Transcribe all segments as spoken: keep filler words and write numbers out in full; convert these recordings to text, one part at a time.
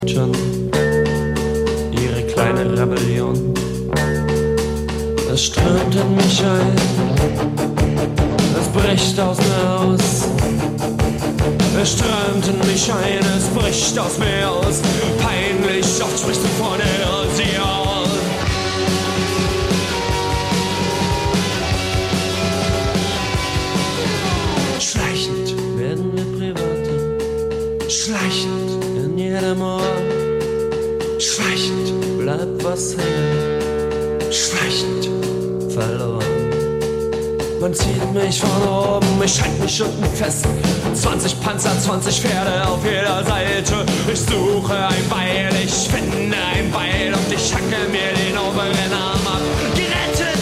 Schon ihre kleine Rebellion. Es strömt in mich ein, es bricht aus mir aus. Es strömt in mich ein, es bricht aus mir aus. Peinlich, oft sprichst du von Erosion. Schleichend werden wir Private, schleichend in jedem Ohr. Schleichend bleibt was hängen, schleichend verloren. Man zieht mich von oben, ich halte mich unten fest. zwanzig Panzer, zwanzig Pferde auf jeder Seite. Ich suche ein Beil, ich finde ein Beil und ich hacke mir den oberen Arm ab. Gerettet!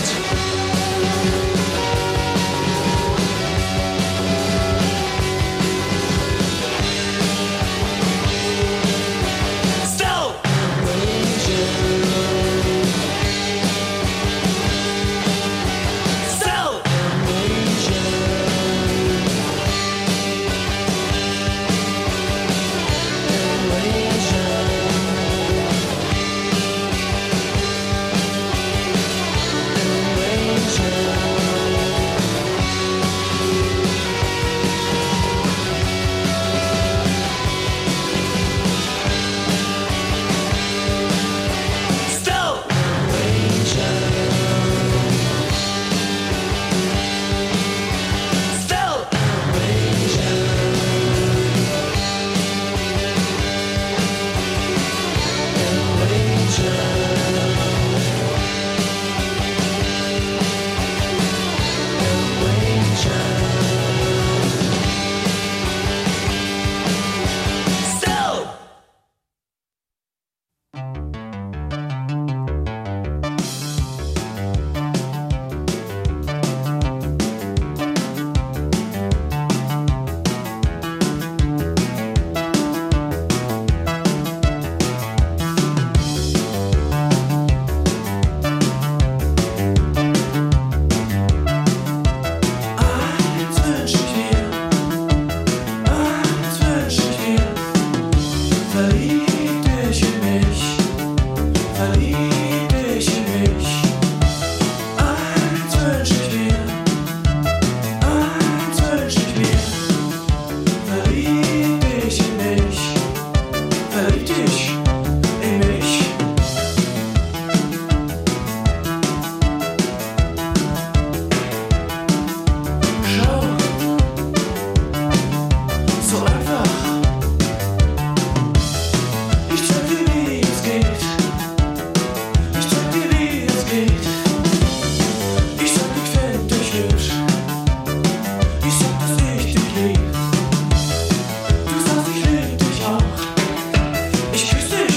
Ich küsse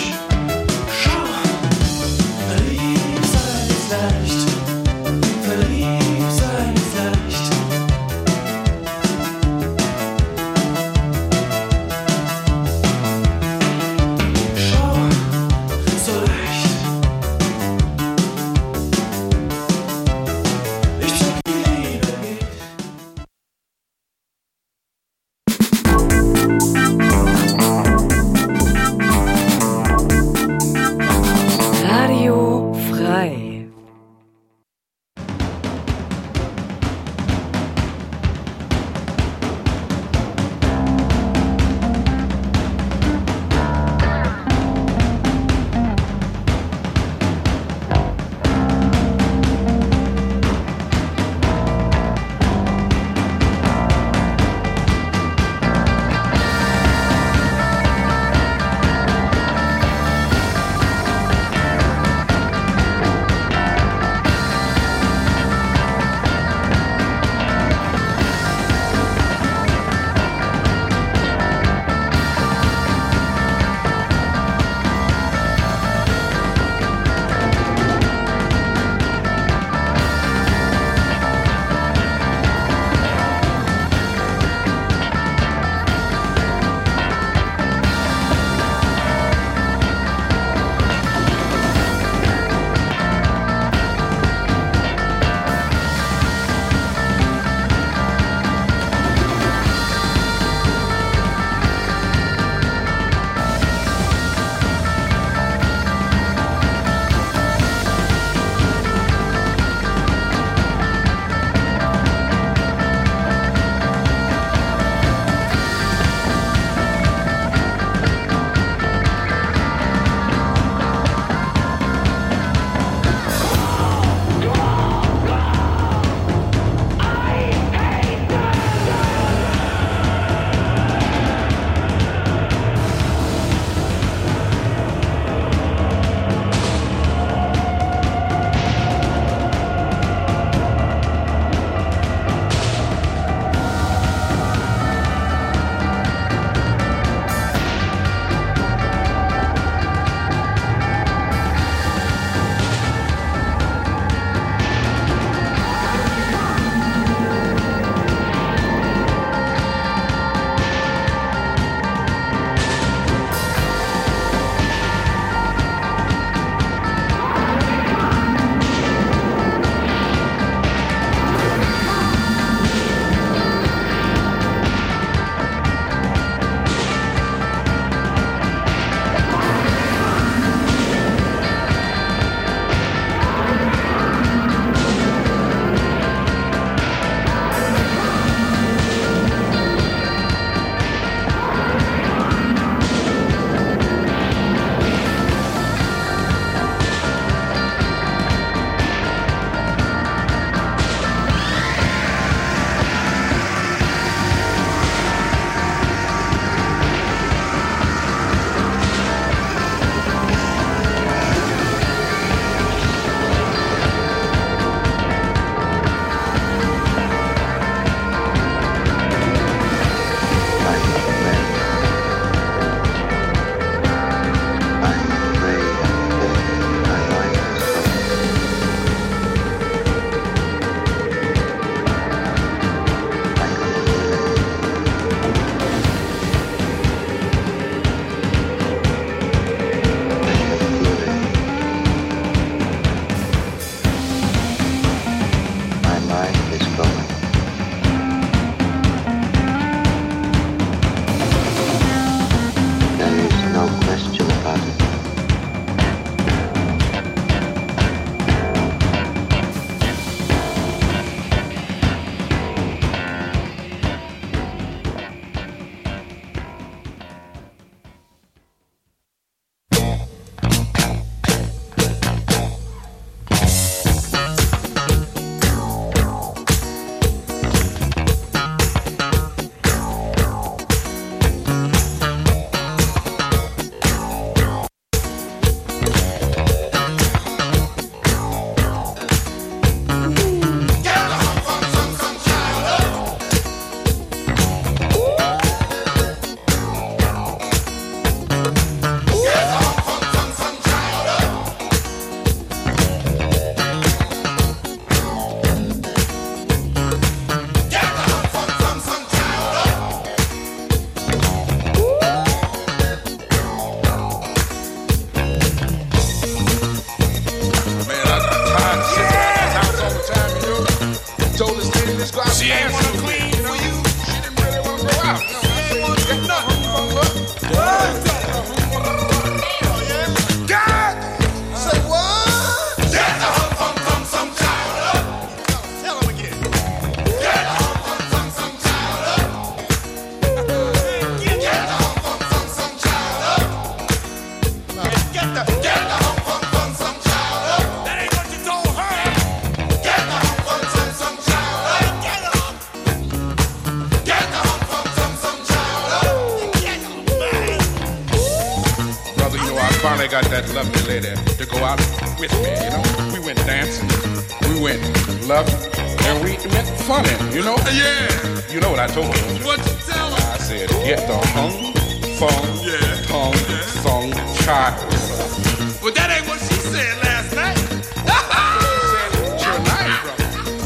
get the, get the hump, funk, funk, some child up. That ain't what you told her. Get the hump, funk, some, some child up. Get up. Get the hump, funk, some, some child up. Get up, man. Brother, you know, I finally got that lovely lady to go out with me, you know. We went dancing, we went loving, and we went funny, you know. Yeah. You know what I told her. What you tell her? I said, get the hung, fung, Yeah. tongue, Yeah. song, child. But that ain't what she said last night. Tonight, brother.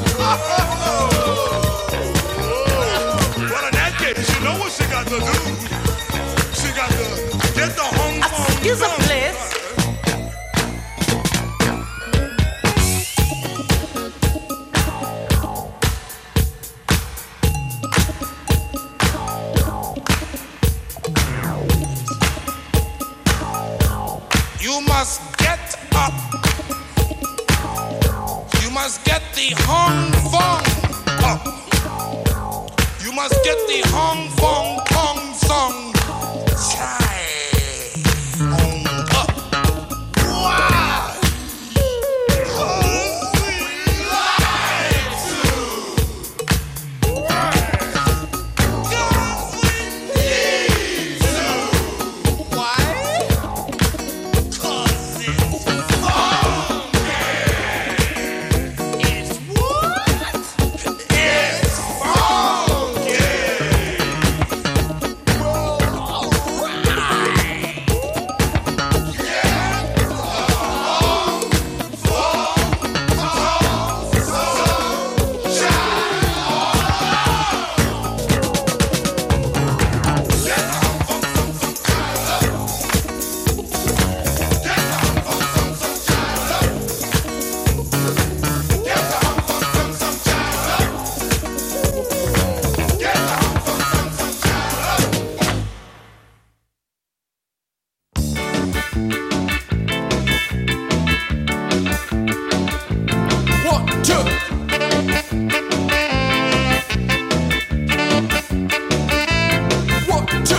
Well, in that case, you know what she got to do. She got to get the hung, fung, Excuse me, tongue. please. You must get up. You must get the hung fong up. You must get the hung fong pong song. Chai on up. Why? 'Cause we like to. Why? 'Cause we need to. Why? Cause it's funky. It's what? It's funky. Well, alright. Get the hung, fung, tongue, song, child. Get the hung, fung, fung, fung, child up. Get the hung, fung, fung, fung, child up. Get the hung, fung, fung, fung, child up. Get the hung, fung, fung, fung, child up. One, two. One, two.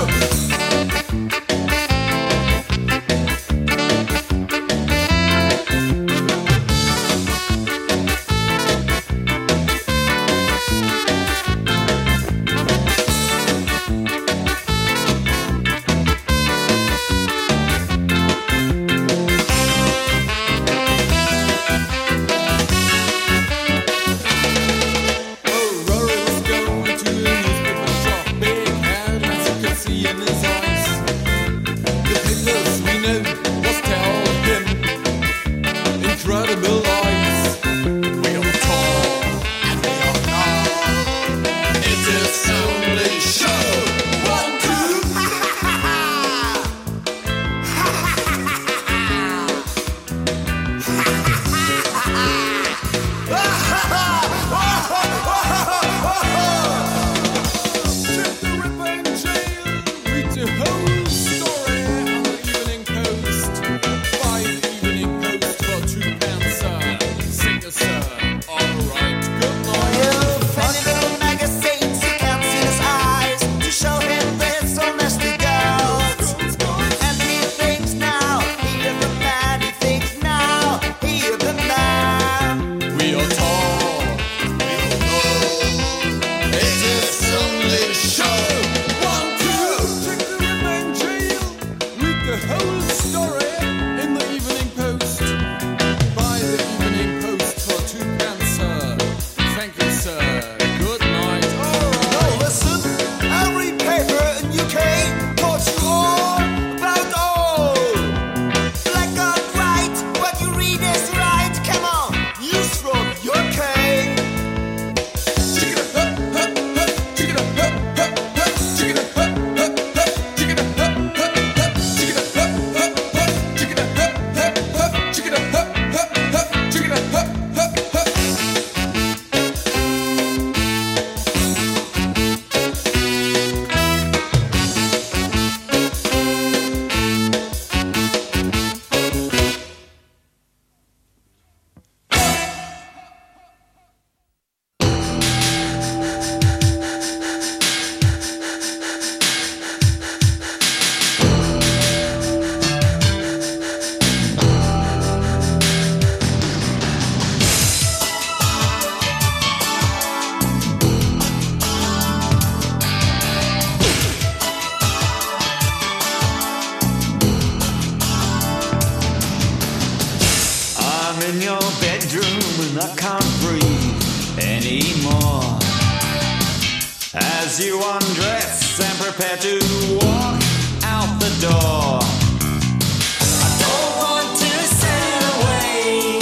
as you undress and prepare to walk out the door. I don't want to sail away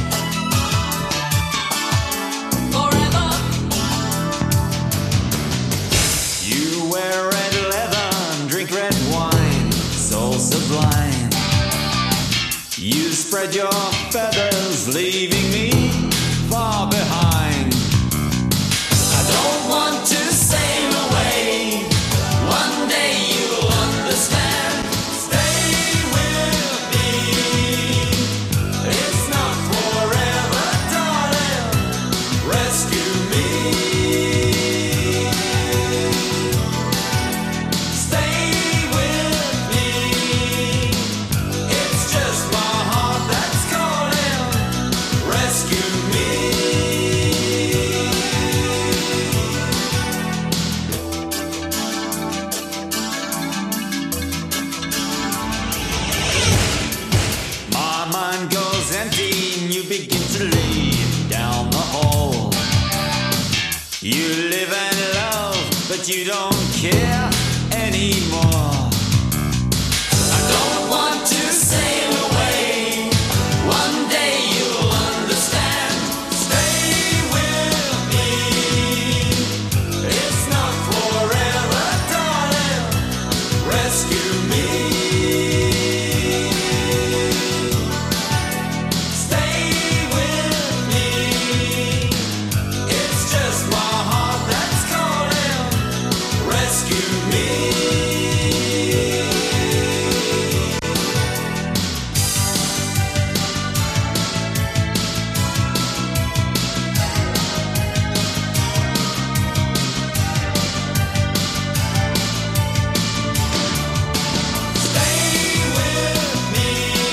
forever. You wear red leather and drink red wine, so sublime. You spread your feathers, leaving me far behind. I don't want to sail away. One day you'll understand. Stay with me. It's not forever, darling. Rescue me. Stay with me. It's just my heart that's calling. Rescue me. My mind goes empty and you begin to lead down the hall. You live and love, but you don't care anymore. I don't want to sail away. One day you'll understand. Stay with me. It's not forever, darling. Rescue me. Stay with me. It's just my heart that's calling. Rescue me. Stay with me.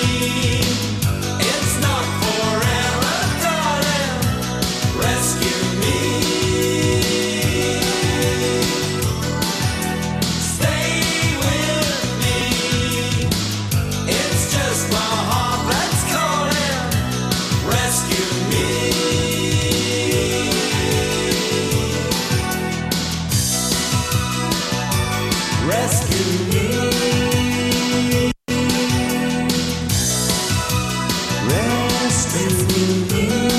It's not forever, darling. Rescue me. Stay with me. It's just my heart that's calling. Rescue me. Rescue me. Rescue me.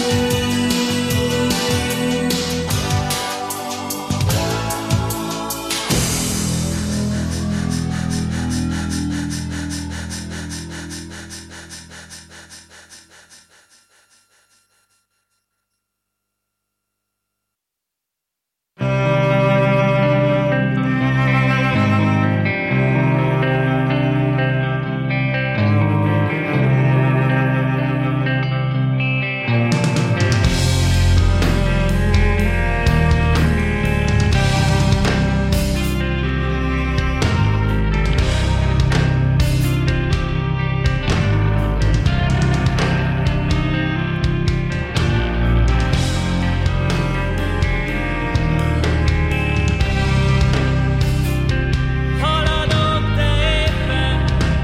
Haladok te éppen,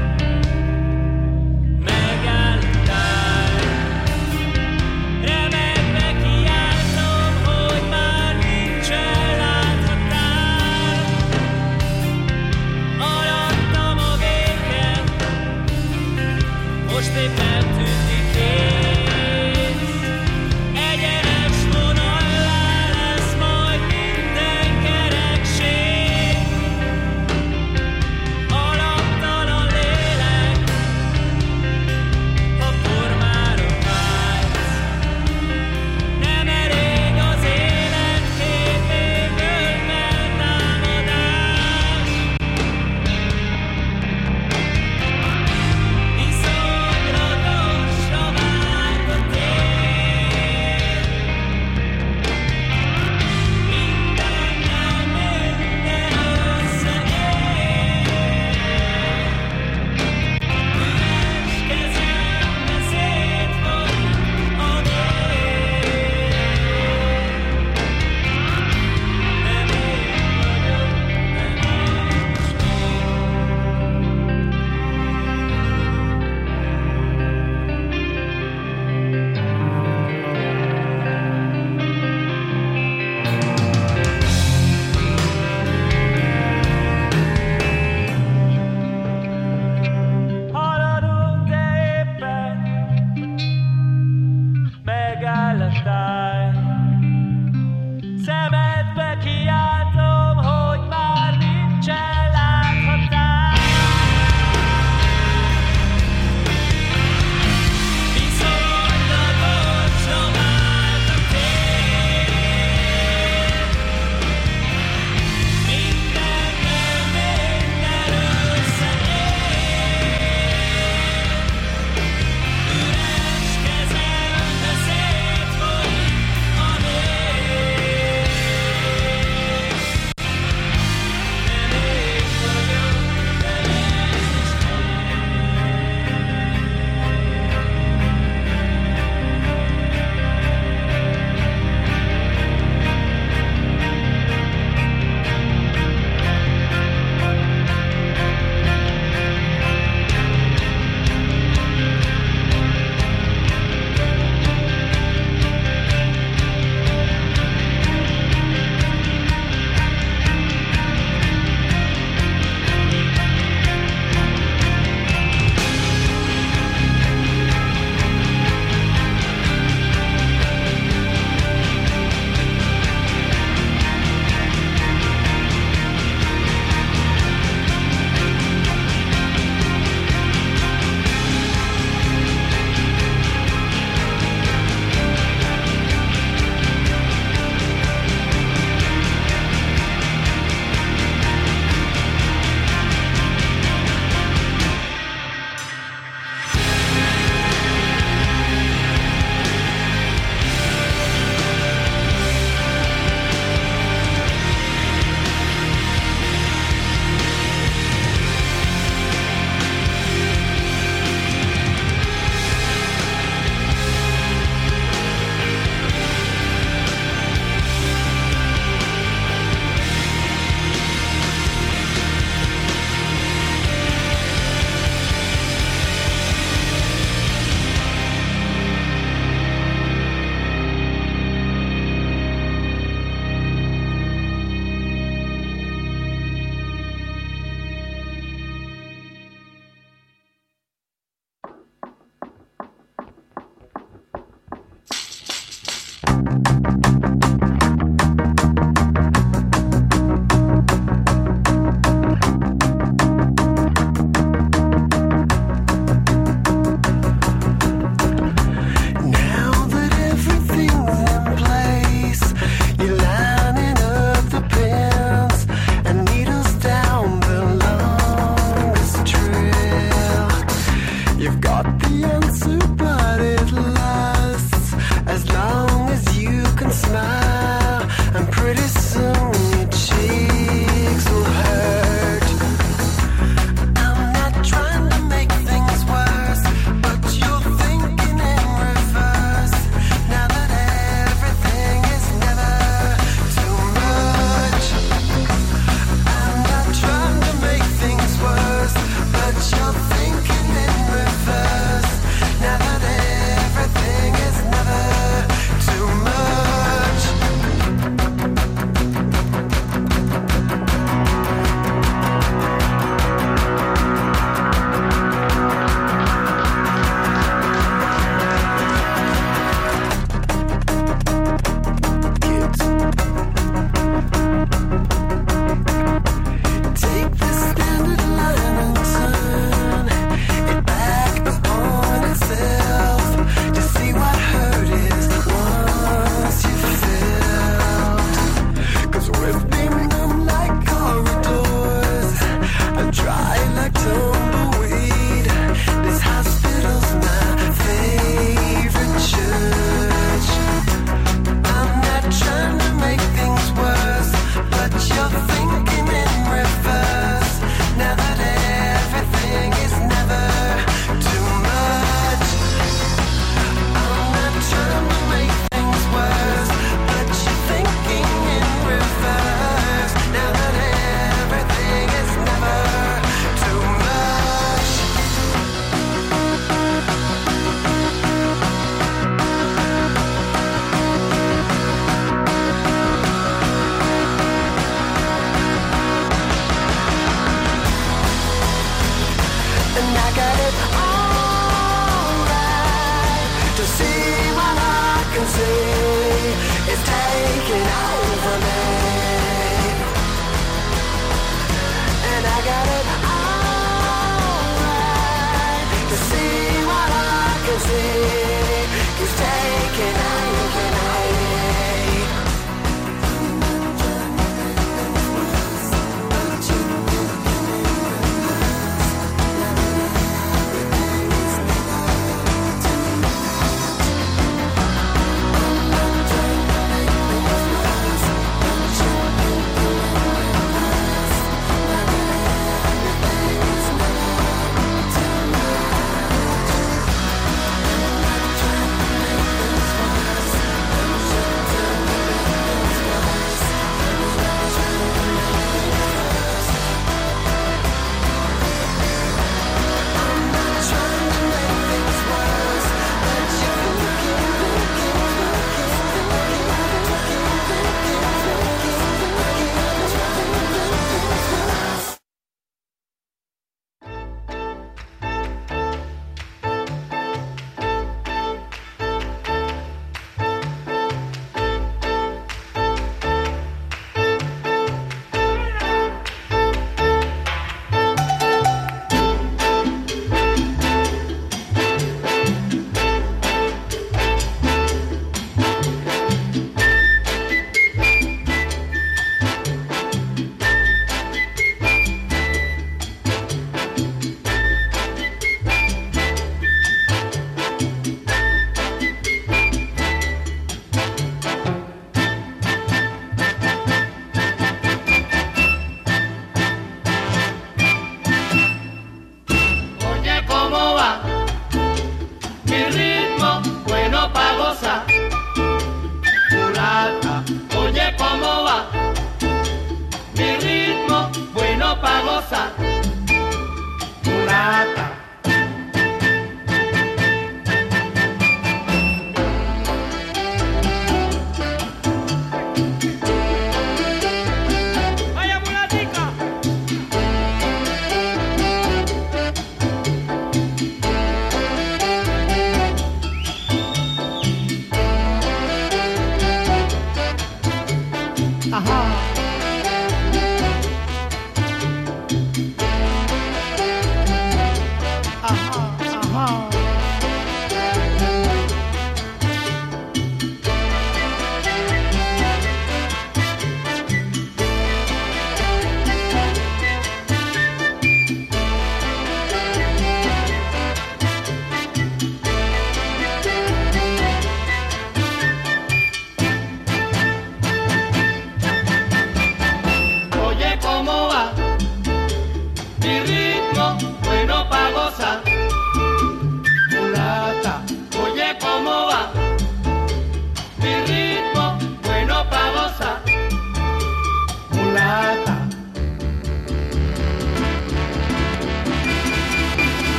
megálltál. Remegve kiáltom, hogy már nincsen láthatál. Alattam a végen, most éppen tűnik kész. Egyenes vonallá lesz majd minden kerekség. Alaptalan lélek, ha formára vágysz. Nem elég az élet képéből feltámadás. Iszonylatos I've got the answer, but it lasts as long as you can smile, and pretty soon your cheeks will hurt. I'm not trying to make things worse, but you're thinking in reverse. Now that everything is never too much, I'm not trying to make things worse, but you're thinking in reverse. Now that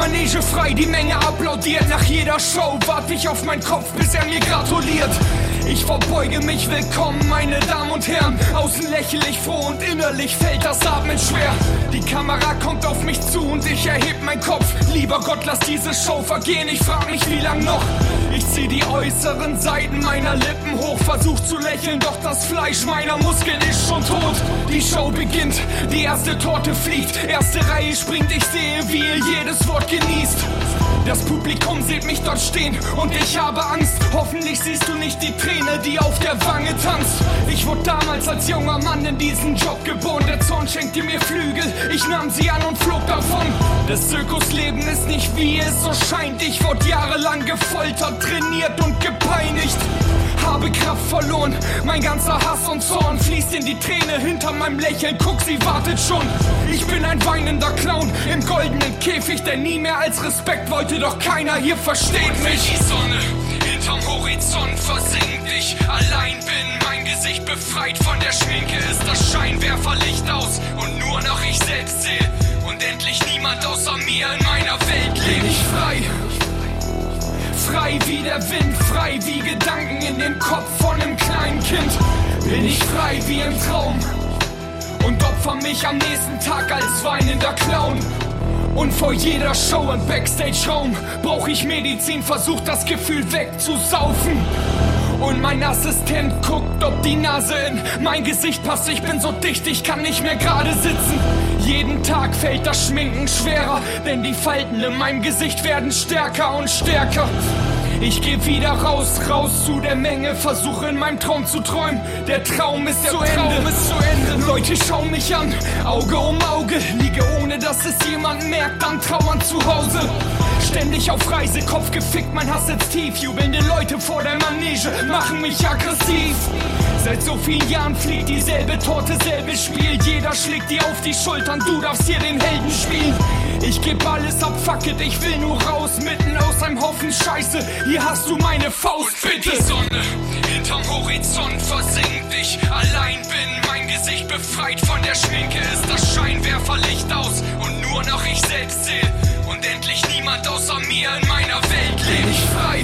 Manege frei, die Menge applaudiert. Nach jeder Show warte ich auf meinen Kopf, bis er mir gratuliert. Ich verbeuge mich, willkommen, meine Damen und Herren. Außen lächle ich froh und innerlich fällt das Atmen schwer. Die Kamera kommt auf mich zu und ich erheb meinen Kopf. Lieber Gott, lass diese Show vergehen, ich frag mich, wie lang noch. Ich zieh die äußeren Seiten meiner Lippen hoch, versuch zu lächeln, doch das Fleisch meiner Muskeln ist schon tot. Die Show beginnt, die erste Torte fliegt, erste Reihe springt, ich sehe, wie ihr jedes Wort genießt. Das Publikum sieht mich dort stehen und ich habe Angst. Hoffentlich siehst du nicht die Träne, die auf der Wange tanzt. Ich wurde damals als junger Mann in diesen Job geboren. Der Zorn schenkte mir Flügel, ich nahm sie an und flog davon. Das Zirkusleben ist nicht wie es so scheint. Ich wurde jahrelang gefoltert, trainiert und gepeinigt. Habe Kraft verloren, mein ganzer Hass und Zorn fließt in die Träne hinter meinem Lächeln. Guck, sie wartet schon. Ich bin ein weinender Clown im goldenen Käfig, der nie mehr als Respekt wollte, doch keiner hier versteht mich. Die Sonne hinterm Horizont versinkt, ich allein bin, mein Gesicht befreit von der Schminke, ist das Scheinwerferlicht aus und nur noch ich selbst sehe und endlich niemand außer mir in meiner Welt lebt. Bin ich frei? Frei wie der Wind, frei wie Gedanken in dem Kopf von einem kleinen Kind. Bin ich frei wie im Traum und opfer mich am nächsten Tag als weinender Clown. Und vor jeder Show im Backstage-Raum brauch ich Medizin, versuch das Gefühl wegzusaufen. Und mein Assistent guckt, ob die Nase in mein Gesicht passt. Ich bin so dicht, ich kann nicht mehr gerade sitzen. Jeden Tag fällt das Schminken schwerer, denn die Falten in meinem Gesicht werden stärker und stärker. Ich geh wieder raus, raus zu der Menge, versuche in meinem Traum zu träumen. Der Traum ist zu Ende, ist zu Ende. Leute schauen mich an, Auge um Auge, liege ohne dass es jemand merkt, dann trauernd zu Hause. Ständig auf Reise, Kopf gefickt, mein Hass sitzt tief. Jubelnde Leute vor der Manege machen mich aggressiv. Seit so vielen Jahren fliegt dieselbe Torte, selbes Spiel. Jeder schlägt dir auf die Schultern, du darfst hier den Helden spielen. Ich geb alles ab, fuck it, ich will nur raus, mitten aus einem Haufen Scheiße. Hier hast du meine Faust, bitte. Die Sonne hinterm Horizont versinkt, ich allein bin, mein Gesicht befreit von der Schminke, ist das Scheinwerferlicht aus und nur noch ich selbst sehe und endlich niemand außer mir in meiner Welt lebt. Bin ich frei?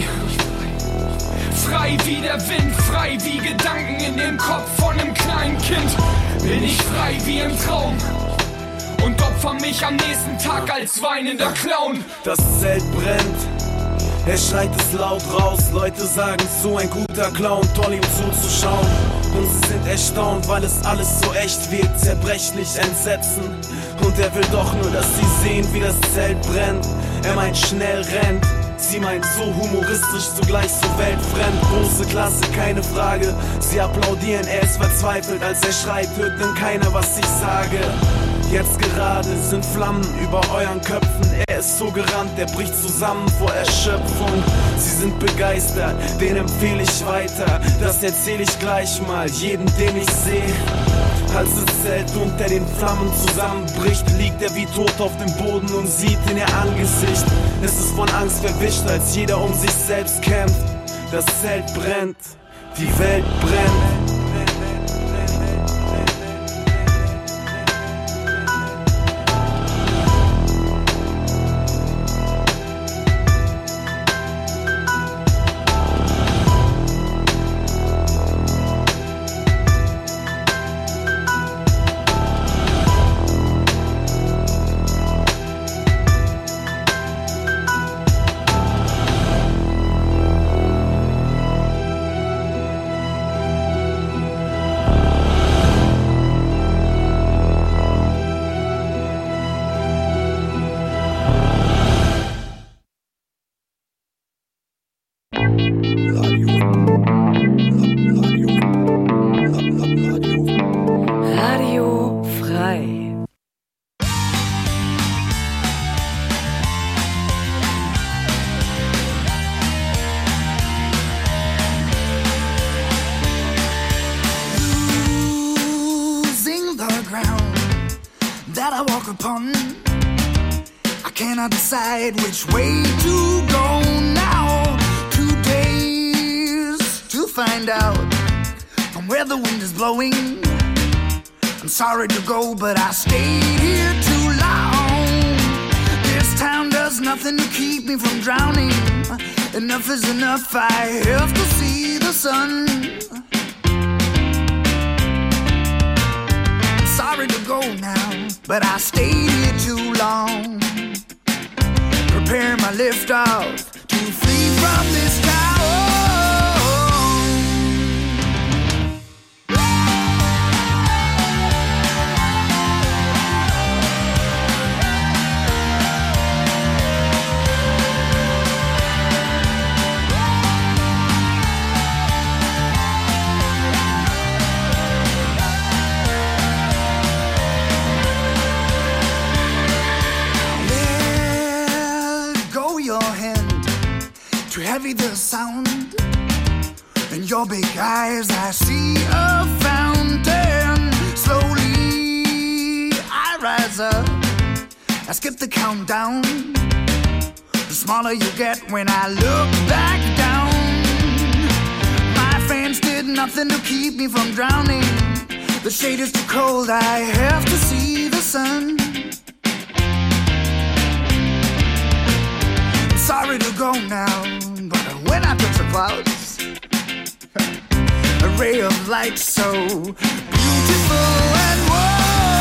Frei wie der Wind, frei wie Gedanken in dem Kopf von einem kleinen Kind. Bin ich frei wie im Traum und opfer mich am nächsten Tag als weinender Clown. Das Zelt brennt, er schreit es laut raus. Leute sagen, so ein guter Clown, toll ihm zuzuschauen. Und sie sind erstaunt, weil es alles so echt wirkt, zerbrechlich, Entsetzen. Und er will doch nur, dass sie sehen, wie das Zelt brennt. Er meint, schnell rennt. Sie meint so humoristisch, zugleich so weltfremd. Große Klasse, keine Frage. Sie applaudieren, er ist verzweifelt. Als er schreit, hört denn keiner, was ich sage. Jetzt gerade sind Flammen über euren Köpfen. Er ist so gerannt, er bricht zusammen vor Erschöpfung. Sie sind begeistert, den empfehle ich weiter. Das erzähle ich gleich mal, jeden, den ich sehe. Als das Zelt unter den Flammen zusammenbricht, liegt er wie tot auf dem Boden und sieht in ihr Angesicht. Es ist von Angst verwischt, als jeder um sich selbst kämpft. Das Zelt brennt, die Welt brennt. Which way to go now? Two days to find out from where the wind is blowing. I'm sorry to go, but I stayed here too long. This town does nothing to keep me from drowning. Enough is enough, I have to see the sun. Sorry to go now, but I stayed here too long. Prepare my lift off to flee from this town. Heavy the sound in your big eyes, I see a fountain. Slowly I rise up, I skip the countdown. The smaller you get when I look back down. My friends did nothing to keep me from drowning. The shade is too cold, I have to see the sun. I'm sorry to go now, when I touch the clouds, a ray of light so beautiful and warm.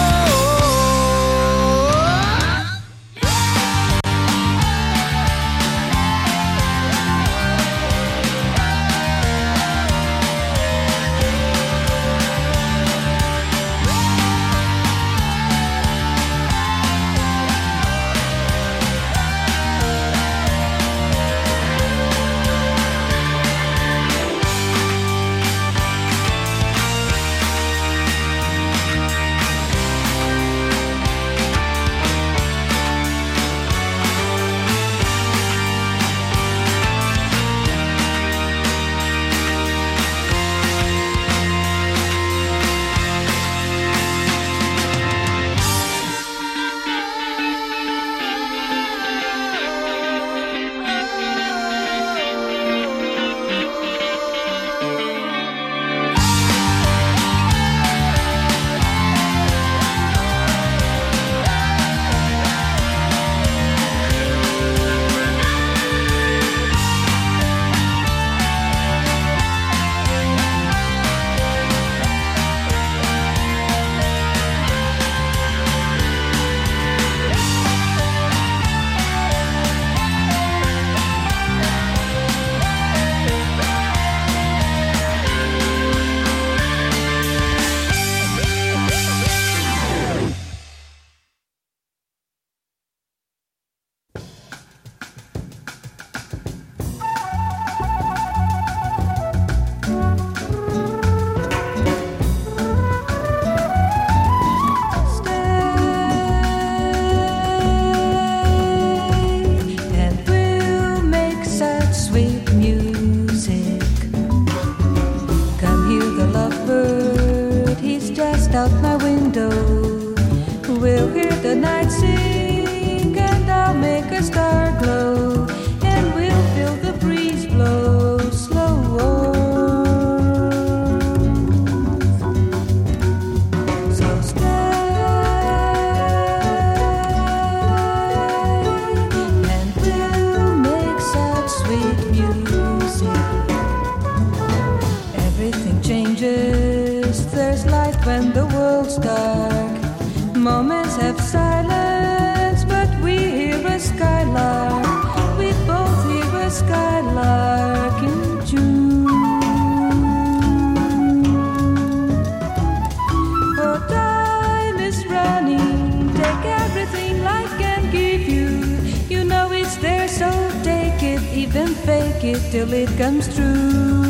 Till it comes true.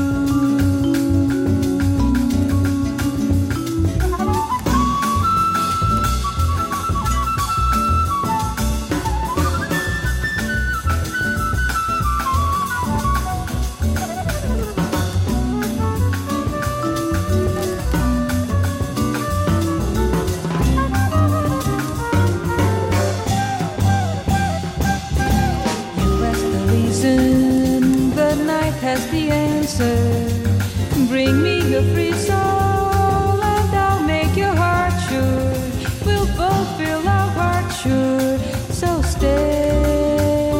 Has the answer. Bring me your free soul and I'll make your heart sure. We'll both feel our heart sure. So stay.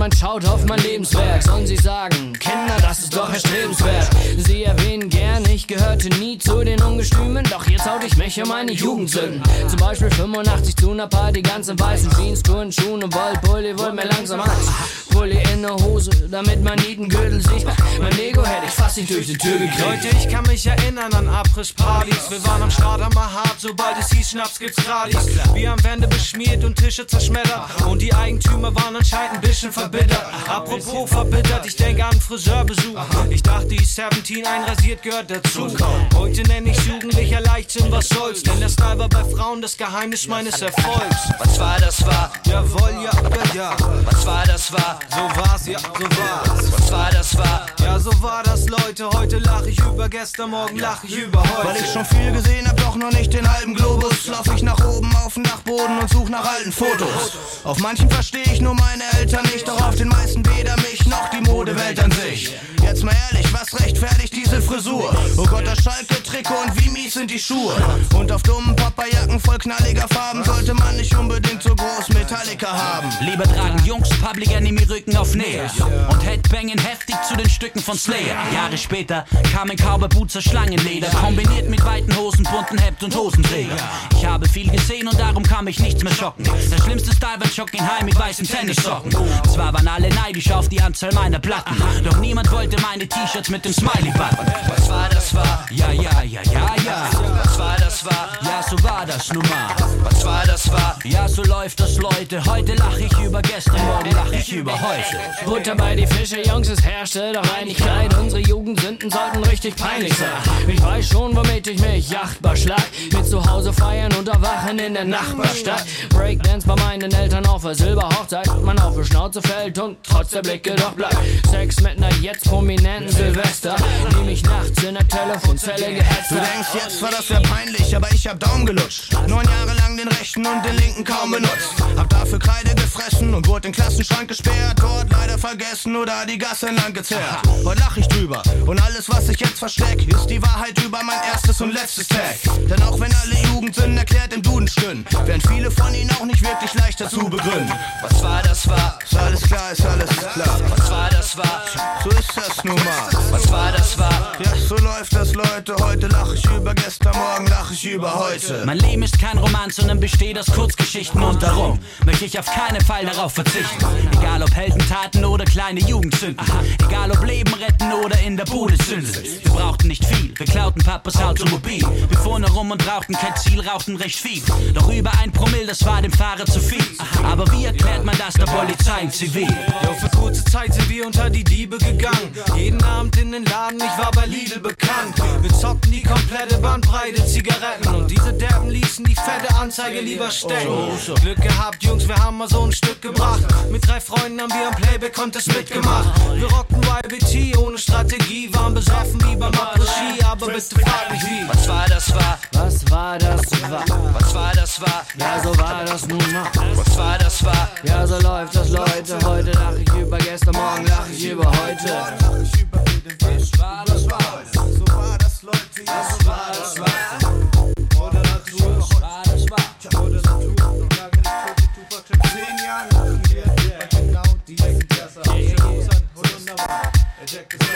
Jemand schaut auf mein Lebenswerk und sie sagen, Kinder, das ist doch erstrebenswert. Sie erwähnen gern, ich gehörte nie zu den Ungestümen, doch jetzt haut ich mich um meine Jugendsünden. Zum Beispiel fünfundachtzig zu ner Party, ganz in weißen Jeans, Turnschuhen und Wollpulli, wollt mir langsam Hals. Pulli in der Hose, damit mein Nietengürtel sich macht. Mein Ego hätte ich fast nicht durch die Tür gekriegt. Leute, ich kann mich erinnern an Abriss-Partys. Wir waren am Start immer hart, sobald es hieß, Schnaps gibt's gratis. Wir haben Wände beschmiert und Tische zerschmettert. Und die Eigentümer waren anscheinend ein bisschen verbittert. Apropos verbittert, ich denke an Friseurbesuch. Ich dachte, die siebzehn einrasiert gehört dazu. Heute nenne ich Jugendlicher Leichtsinn, was soll's? Denn der Style war bei Frauen das Geheimnis meines Erfolgs. Was war, das war? Jawohl, ja, ja, ja. Was war, das war? So war's, ja, so war's. Was war, das war? Ja, so war das, Leute. Heute lach ich über gestern, morgen lach ich über heute. Weil ich schon viel gesehen hab, doch noch nicht den halben Globus. Lauf ich nach oben auf den Dachboden und such nach alten Fotos. Auf manchen versteh ich nur meine Eltern nicht, doch auf den meisten weder mich noch die Modewelt an sich. Jetzt mal ehrlich, was rechtfertigt diese Frisur? Oh Gott, das Schalke-Trikot und wie mies sind die Schuhe? Und auf dummen Papajacken voll knalliger Farben sollte man nicht unbedingt so groß Metallica haben. Lieber tragen Jungs Public Enemy Rücken auf Nähe und Headbangen heftig zu den Stücken von Slayer. Jahre später kamen Cowboy Boots aus Schlangenleder, kombiniert mit weiten Hosen, bunten Hemd und Hosenträger. Ich habe viel gesehen und darum kann mich nichts mehr schocken. Der schlimmste Style war Joggingheim mit weißen Tennissocken. Zwar waren alle neidisch auf die Anzahl meiner Platten, doch niemand wollte meine T-Shirts mit dem Smiley-Button. Was war, das war? Ja, ja, ja, ja, ja. Was war, das war? Ja, so war das nun mal. Was war, das war? Ja, so läuft das, Leute. Heute lach ich über gestern, morgen lach ich über heute. Butter bei die Fische, Jungs, es herrschte doch Einigkeit. Unsere Jugendsünden sollten richtig peinlich sein. Ich weiß schon, womit ich mich achtbar schlag. Mit zu Hause feiern und erwachen in der Nachbarstadt. Breakdance bei meinen Eltern auf der Silberhochzeit. Man auf die Schnauze fällt und trotz der Blicke doch bleibt. Sex mit einer jetzt prominenten Silvester, die mich nachts in der Telefonzelle gehetzt. Du denkst, jetzt war das wär peinlich, aber ich hab Daumen gelutscht. Neun Jahre lang den rechten und den linken kaum benutzt. Hab dafür Kreide gefressen und wurde den Klassenschrank gesperrt. Dort leider vergessen oder die Gasse lang gezerrt. Heute lach ich drüber und alles, was ich jetzt versteck, ist die Wahrheit über mein erstes und letztes Tag. Denn auch wenn alle Jugendsünden erklärt im Duden stünden, wären viele von ihnen auch nicht wirklich leichter zu begründen. Was war, das war? Ist alles klar, ist alles klar. Was war, das war? So ist das nun mal. Was war, das war? Ja, so läuft das, Leute. Heute lach ich über gestern, morgen lach ich über heute. Mein Leben ist kein Roman, sondern besteht aus Kurzgeschichten und darum möchte ich auf keinen Fall darauf verzichten. Egal ob Heldentaten oder kleine Jugendsünden, egal ob Leben retten oder in der Bude zünden. Wir brauchten nicht viel, wir klauten Papas Automobil. Wir fuhren herum und brauchten kein Ziel, rauchten recht viel. Doch über ein Promille, das war dem Fahrer zu viel. Aber wie erklärt man das der Polizei in Zivil? Jo, für kurze Zeit sind wir unter die Diebe gegangen. Jeden Abend in den Laden, ich war bei Lidl bekannt. Wir zockten die komplette Bandbreite Zigaretten und diese Derben ließen die fette Anzeige lieber stecken. Glück gehabt, Jungs, wir haben mal so ein Stück gebracht. Mit drei Freunden haben wir am Playback-Contest mitgemacht. Wir rockten Y B T ohne Strategie, waren besoffen wie beim Après-Ski, aber bitte frag mich wie. Was war, das war? Was war, das war? Was war, das war? Ja, so war das nun mal. Was war, das war? Ja, so läuft das, Leute. Heute lach ich über gestern, morgen lach ich über heute. Was war, das war? So war das, Leute. Ja, so war das, war. Oder Natur. Was war, das war? Oder Natur. Und lange nicht tot, die Tupac schon zehn Jahre lachen wir über genau diesen Besser. Wunderbar. Eject is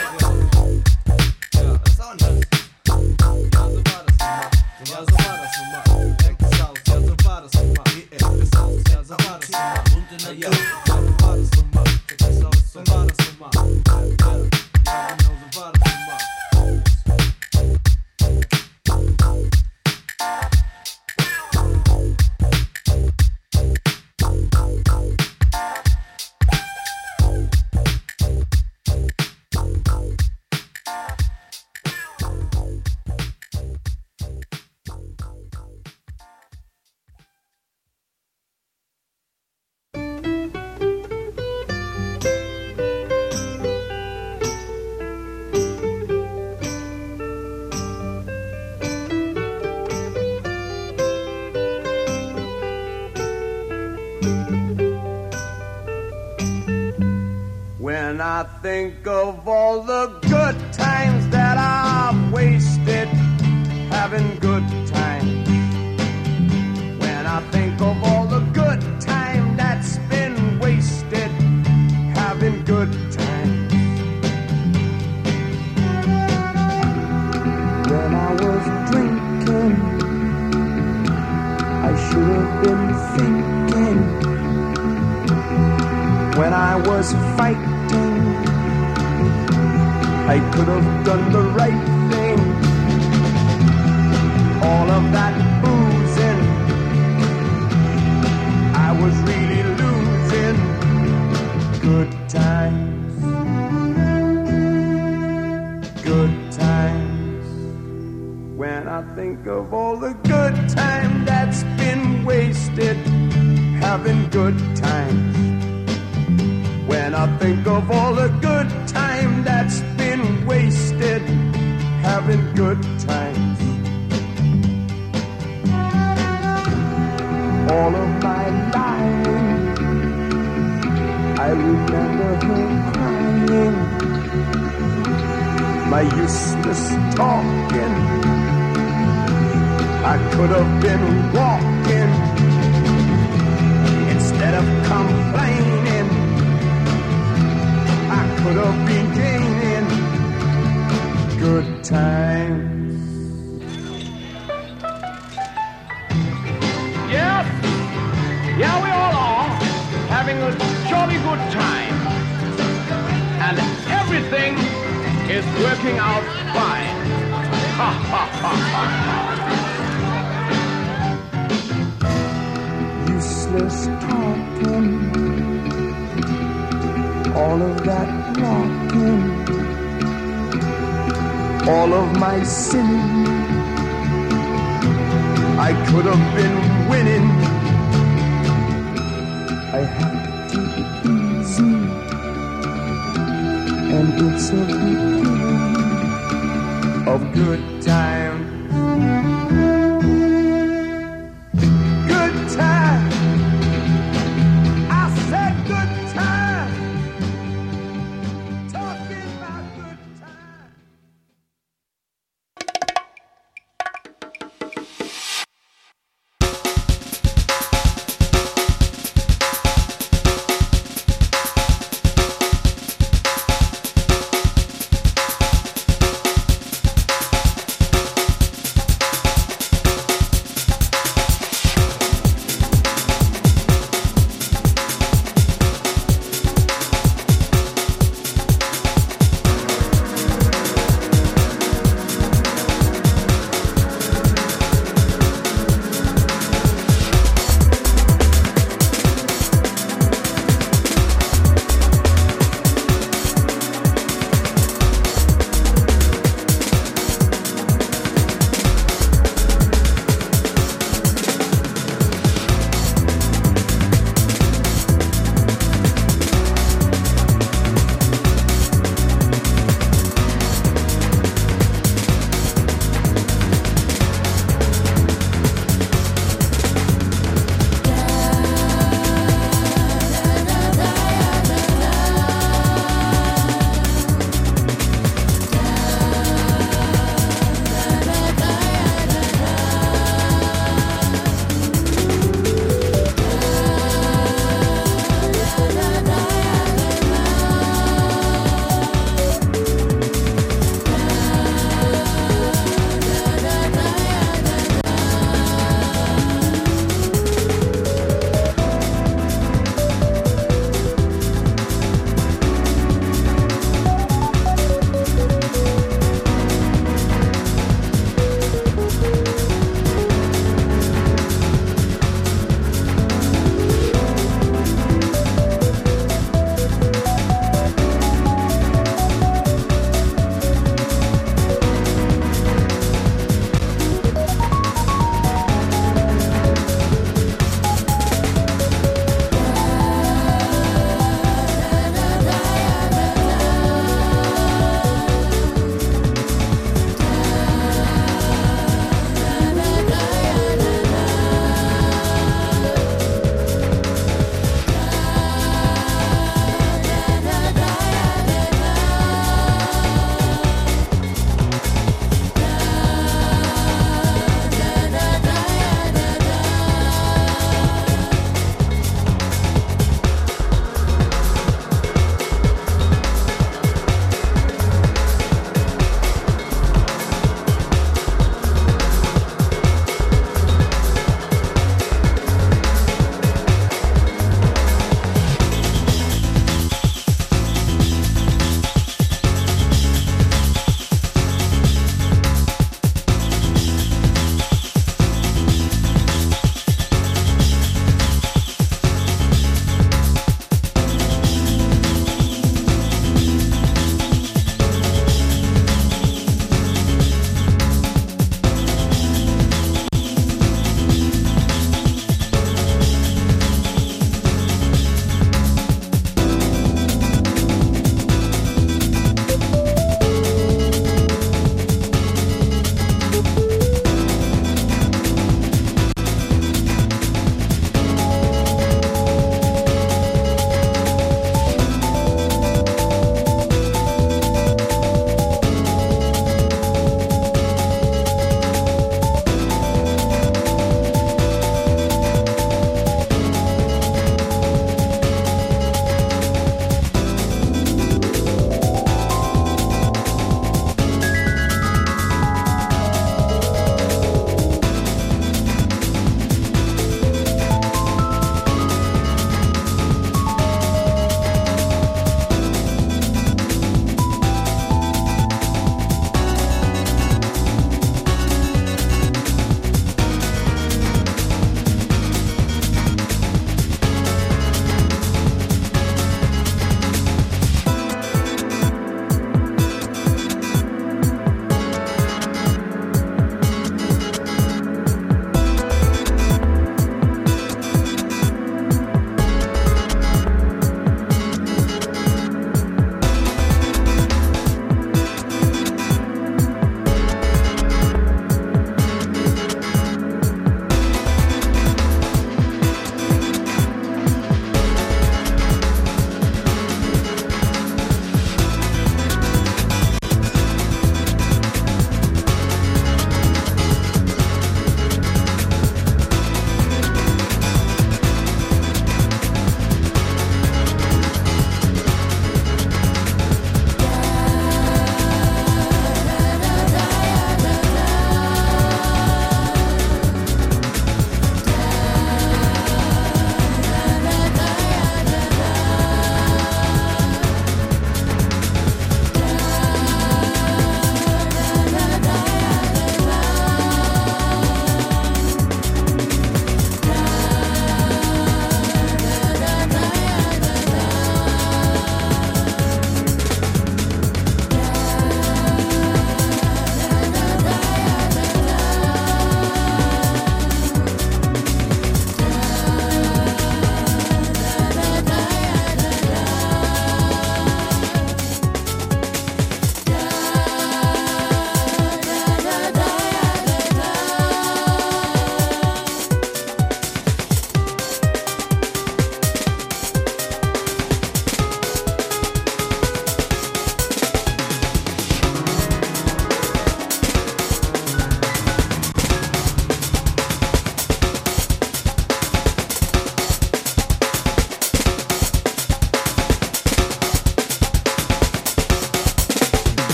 ja, das ist auch nicht. Ja, so war das nun mal. Ja, so war das nun mal. Eject is aus. Ja, so war das nun mal. E F ist aus. Ja, so war das nun mal. Und in der Jagd. Ja, so war das nun mal. Eject is aus. So war das nun mal. Ja, ja, genau so war das nun mal. When I think of all the good times that I've wasted, having good times. When I think of all the good time that's been wasted, having was fighting. I could have done the right thing. All of that boozing, I was really losing. Good times, good times. When I think of all the good time that's been wasted, having good times. When I think of all the good time that's been wasted, having good times. All of my lying, I remember her crying. My useless talking, I could have been walking instead of complaining. I could have been gaining good times. Yes, yeah, we all are having a jolly good time, and everything is working out fine. Ha ha ha ha ha. Useless talking, all of that walking, all of my sinning, I could have been winning. I have to take it easy, and it's a beginning of good times.